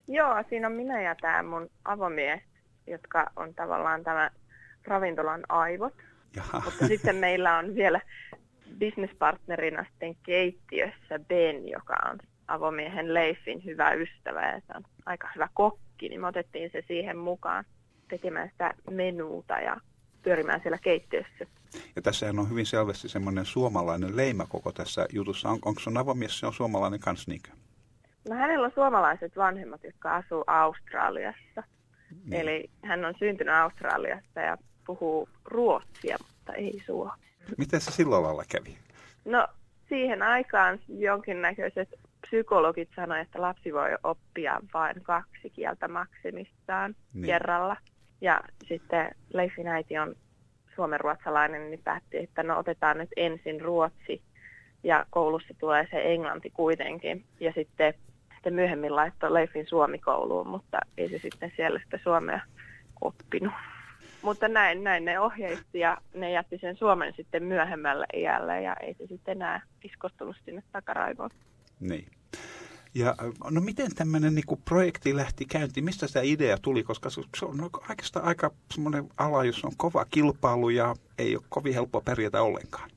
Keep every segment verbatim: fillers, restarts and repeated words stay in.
Joo, siinä on minä ja tämä mun avomies, jotka on tavallaan tämä ravintolan aivot. Jaha. Mutta sitten meillä on vielä businesspartnerina sitten keittiössä Ben, joka on avomiehen Leifin hyvä ystävä ja se on aika hyvä kokki, niin me otettiin se siihen mukaan tekemään sitä menuuta ja pyörimään siellä keittiössä. Ja tässähän on hyvin selvästi semmoinen suomalainen leima koko tässä jutussa. On, onko sun avomies, se on suomalainen kans niinkö? No hänellä on suomalaiset vanhemmat, jotka asuu Australiassa. Niin. Eli hän on syntynyt Australiassa ja puhuu ruotsia, mutta ei suomea. Miten se sillä lailla kävi? No siihen aikaan jonkinnäköiset psykologit sanoivat, että lapsi voi oppia vain kaksi kieltä maksimissaan niin. kerralla. Ja sitten Leifin äiti on suomenruotsalainen, niin päätti, että no otetaan nyt ensin ruotsi ja koulussa tulee se englanti kuitenkin. Ja sitten, sitten myöhemmin laittoi Leifin suomikouluun, mutta ei se sitten siellä sitä suomea oppinut. Mutta näin, näin ne ohjeisti ja ne jätti sen suomen sitten myöhemmälle iälle ja ei se sitten enää iskostunut sinne takaraivoon. Niin. Ja no miten tämmöinen niin kuin projekti lähti käyntiin? Mistä tämä idea tuli? Koska se on oikeastaan aika semmoinen ala, jossa on kova kilpailu ja ei ole kovin helppo pärjätä ollenkaan.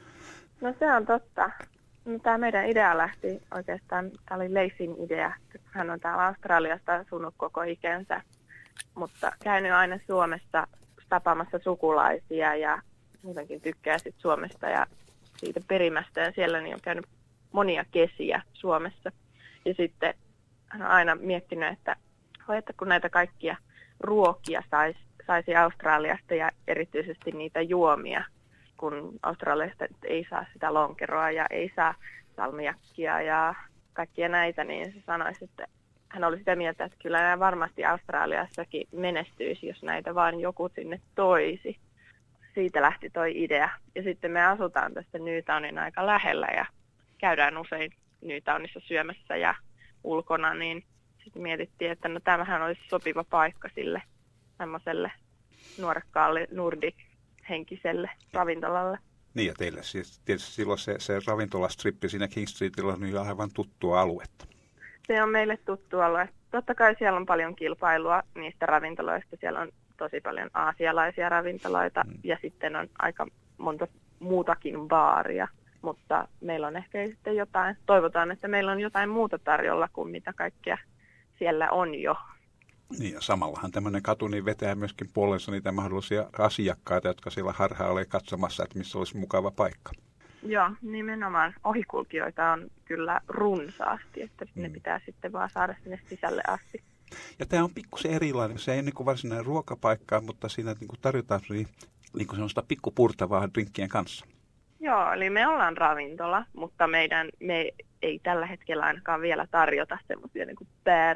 No se on totta. No, tämä meidän idea lähti oikeastaan, tämä oli Leifin idea. Hän on täällä Australiasta asunut koko ikänsä, mutta käynyt aina Suomessa tapaamassa sukulaisia ja muutenkin tykkää sit Suomesta ja siitä perimästä. Ja siellä niin on käynyt monia kesiä Suomessa. Ja sitten hän on aina miettinyt, että, että kun näitä kaikkia ruokia saisi saisi Australiasta ja erityisesti niitä juomia, kun Australiasta ei saa sitä lonkeroa ja ei saa salmiakkia ja kaikkia näitä, niin se sanoisi, että hän oli sitä mieltä, että kyllä nämä varmasti Australiassakin menestyisi, jos näitä vaan joku sinne toisi. Siitä lähti toi idea. Ja sitten me asutaan tässä Newtownin aika lähellä ja käydään usein Newtownissa syömässä ja ulkona, niin sitten mietittiin, että no tämähän olisi sopiva paikka sille semmoiselle nuorekkaalle Nordic-henkiselle ravintolalle. Niin ja teille siis tietysti silloin se, se ravintolastrippi siinä King Streetillä on jo aivan tuttua aluetta. Se on meille tuttu alue. Totta kai siellä on paljon kilpailua niistä ravintoloista. Siellä on tosi paljon aasialaisia ravintoloita mm. ja sitten on aika monta muutakin baaria. Mutta meillä on ehkä sitten jotain, toivotaan, että meillä on jotain muuta tarjolla kuin mitä kaikkea siellä on jo. Niin ja samallahan tämmöinen katu niin vetää myöskin puolensa niitä mahdollisia asiakkaita, jotka siellä harhaa ole katsomassa, että missä olisi mukava paikka. Joo, nimenomaan ohikulkijoita on kyllä runsaasti, että mm. ne pitää sitten vaan saada sinne sisälle asti. Ja tämä on pikkusen erilainen. Se ei ole niin kuin varsinainen ruokapaikka, mutta siinä niin kuin tarjotaan niin kuin sellaista pikkupurtavaa drinkkien kanssa. Joo, eli me ollaan ravintola, mutta meidän, me ei tällä hetkellä ainakaan vielä tarjota semmoisia niin kuin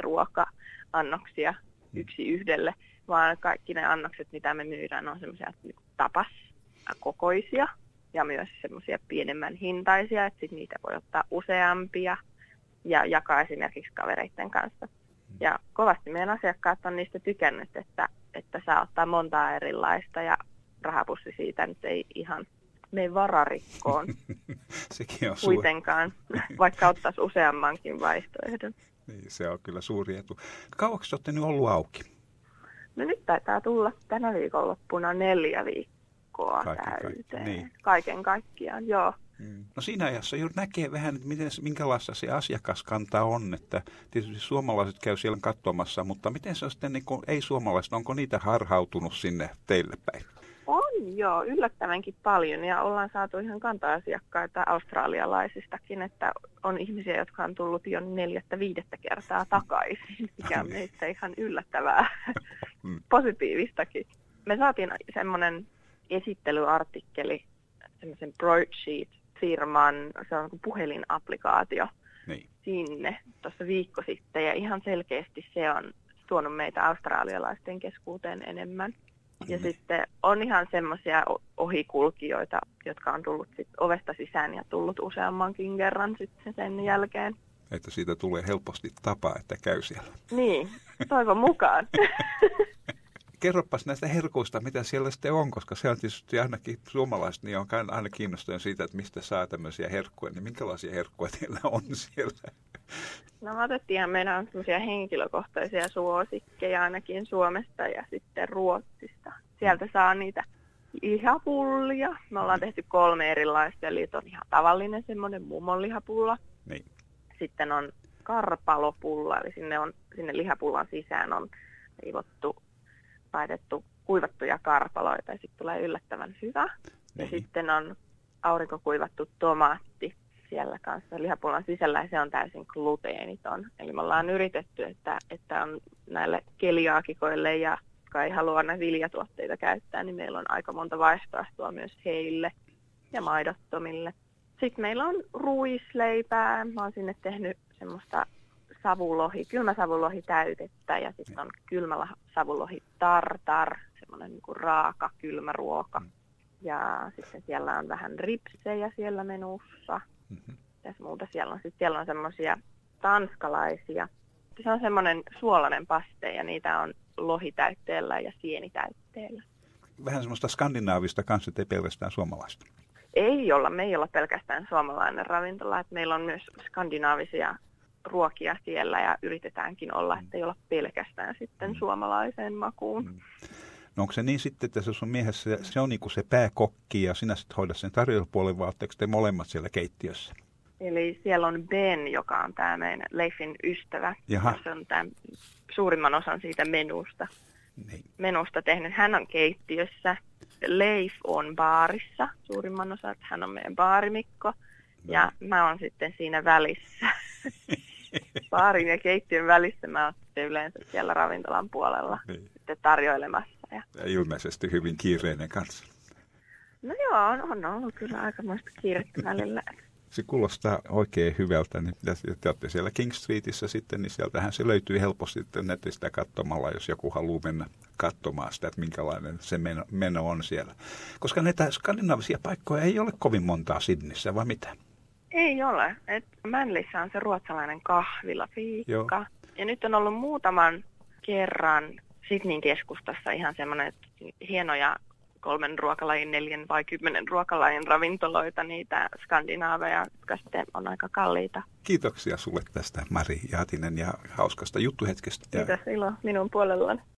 pääruoka-annoksia yksi yhdelle, vaan kaikki ne annokset, mitä me myydään, on semmoisia niin kuin tapas-kokoisia ja myös semmoisia pienemmän hintaisia, että sit niitä voi ottaa useampia ja jakaa esimerkiksi kavereiden kanssa. Ja kovasti meidän asiakkaat on niistä tykännyt, että, että saa ottaa montaa erilaista ja rahapussi siitä nyt ei ihan mene vararikkoon sekin on kuitenkaan, vaikka ottaisi useammankin vaihtoehdon. Niin, se on kyllä suuri etu. Kauaksi olette nyt ollut auki? No nyt taitaa tulla tänä viikonloppuna neljä viikkoa Kaiken täyteen. Kaikki, niin. Kaiken kaikkiaan, joo. Mm. No siinä ajassa juuri näkee vähän, että miten, minkälaista se asiakaskanta on, että tietysti suomalaiset käy siellä katsomassa, mutta miten se on sitten niin kuin ei-suomalaiset, onko niitä harhautunut sinne teille päin? On joo, yllättävänkin paljon ja ollaan saatu ihan kanta-asiakkaita australialaisistakin, että on ihmisiä, jotka on tullut jo neljättä viidettä kertaa takaisin, mikä on meistä ihan yllättävää, positiivistakin. Me saatiin semmoinen esittelyartikkeli, semmoisen broadsheet-firman, se on kuin puhelinapplikaatio niin. Sinne tuossa viikko sitten ja ihan selkeästi se on tuonut meitä australialaisten keskuuteen enemmän. Ja mm. sitten on ihan semmoisia ohikulkijoita, jotka on tullut sit ovesta sisään ja tullut useammankin kerran sitten sen jälkeen. Että siitä tulee helposti tapa, että käy siellä. Niin, toivon mukaan. kerropas näistä herkuista, mitä siellä sitten on, koska se on tietysti ainakin suomalaiset, niin on aina kiinnostunut siitä, että mistä saa tämmöisiä herkkuja, niin minkälaisia herkkuja teillä on siellä? No me otettiin, meillä on semmoisia henkilökohtaisia suosikkeja ainakin Suomesta ja sitten Ruotsista. Sieltä saa niitä lihapullia. Me ollaan tehty kolme erilaista, eli on ihan tavallinen semmoinen mummon lihapulla. Niin. Sitten on karpalopulla, eli sinne, on, sinne lihapullan sisään on leivottu, laitettu kuivattuja karpaloita ja sitten tulee yllättävän hyvä. Niin. Ja sitten on aurinkokuivattu tomaatti siellä kanssa lihapullan sisällä ja se on täysin gluteeniton. Eli me ollaan yritetty, että, että on näille keliaakikoille ja jotka ei halua näitä viljatuotteita käyttää, niin meillä on aika monta vaihtoehtoa myös heille ja maidottomille. Sitten meillä on ruisleipää. Mä oon sinne tehnyt semmoista savulohi, kylmä savulohi täytettä ja sitten on kylmä savulohi tartar, semmoinen niin kuin raaka kylmä ruoka. Ja sitten siellä on vähän ripsejä siellä menussa. Mm-hmm. Tässä muuta siellä on. Sitten siellä on semmoisia tanskalaisia. Se on semmoinen suolainen paste ja niitä on lohitäytteellä ja sienitäytteellä. Vähän semmoista skandinaavista kanssa, ettei pelkästään suomalaista. Ei olla, me ei olla pelkästään suomalainen ravintola. Että meillä on myös skandinaavisia ruokia siellä ja yritetäänkin olla, mm. ettei olla pelkästään sitten mm. suomalaiseen makuun. Mm. No onko se niin sitten, että se sun miehessä se on niin kuin se pääkokki ja sinä sitten hoidat sen tarjoilupuolen, vai oletteko te molemmat siellä keittiössä? Eli siellä on Ben, joka on tämä meidän Leifin ystävä. Jaha. Se on tämän suurimman osan siitä menusta, niin. menusta tehnyt. Hän on keittiössä. Leif on baarissa suurimman osan. Hän on meidän baarimikko. No. Ja mä oon sitten siinä välissä. Baarin ja keittiön välissä mä oon sitten yleensä siellä ravintolan puolella niin. sitten tarjoilemassa. Ja... ja ilmeisesti hyvin kiireinen kanssa. No joo, on, on ollut kyllä aikamoista kiirettä välillä. Se kuulostaa oikein hyvältä, niin te olette siellä King Streetissä sitten, niin sieltähän se löytyy helposti netistä katsomalla, jos joku haluaa mennä katsomaan sitä, että minkälainen se meno, meno on siellä. Koska näitä skandinaavisia paikkoja ei ole kovin montaa Sydneyssä, vai mitä? Ei ole. Et Manlyssä on se ruotsalainen kahvila, Fiikka. Joo. Ja nyt on ollut muutaman kerran Sydneyn keskustassa ihan semmoinen hienoja kolmen ruokalajin, neljän vai kymmenen ruokalajin ravintoloita, niitä skandinaaveja, jotka sitten on aika kalliita. Kiitoksia sulle tästä, Mari Jaatinen, ja hauskasta juttuhetkestä. Kiitos, ilo minun puolellani.